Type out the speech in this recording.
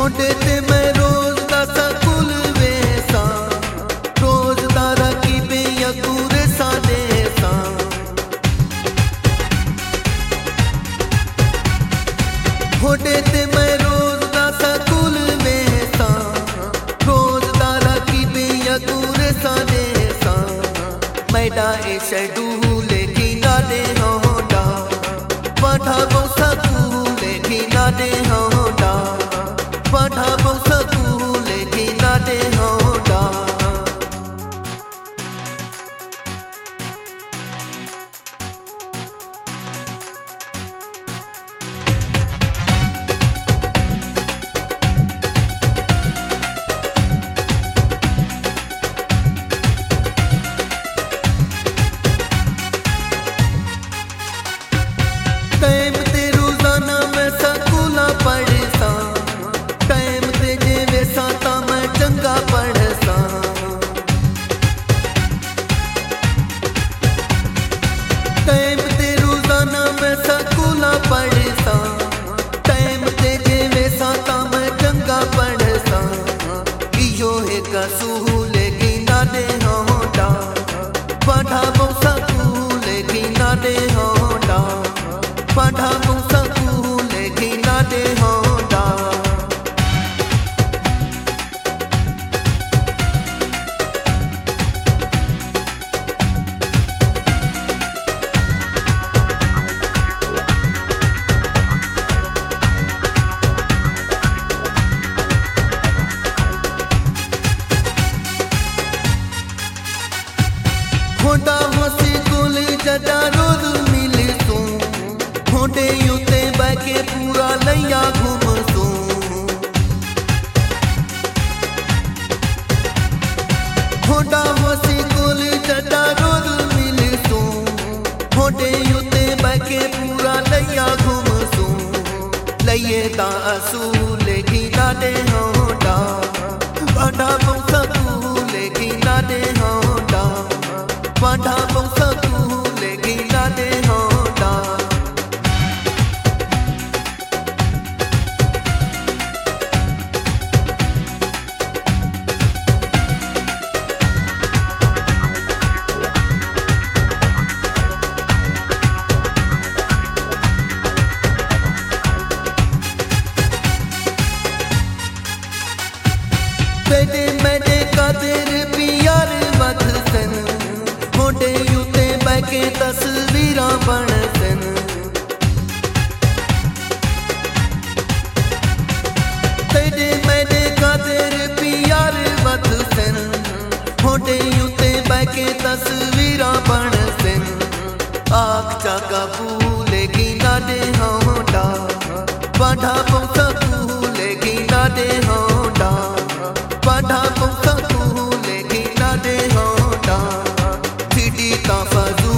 होंडे ते मैं रोज दा सकूल वेसा रोज दारा की बेया कूरे सादे सा होंडे ते मैं रोज दा सकूल वेसा रोज दारा की बेया कूरे सादे सा मैडा ए शेड्यूल की नादे होंडा पढ़ा बो सकूल की नादे होंडा पढ़ा बो सकूल की नादे होंडा टाइम ते रोजाना मैं सकूला पढ़सा टाइम ते जे वैसा ता मैं चंगा पढ़सा टाइम ते रोजाना मैं सकूला पढ़सा टाइम ते जे वैसा ता मैं चंगा पढ़सा इयो है कसूल की नादे होंडा पढ़ा बो सकूल की नादे होंडा पढ़ा बो सकूल की नादे होंडा होंडा हसी कुल जदा रोज मिले तू होंडे युते बैके पूरा लैया घूम तू होंडा हसी कुल जदा रोज मिले तू होंडे युते बैके पूरा लैया घूम तू लैये ता असूल की नादे होंडा पढ़ा बो सकूल की नादे होंडा पढ़ा बो सकूल की नादे होंडा बेटे मैंने कादिर पियार मत सन होंडे युते बैके तस्वीरां बन सन बेटे मैंने कादिर पियार मत सन होंडे युते बैके तस्वीरां बन सन आख चाका फूले की नादे होंडा पढ़ा बो सकूल की नादे होंडा पढ़ा बो सकूल की नादे होंडा सीडी ता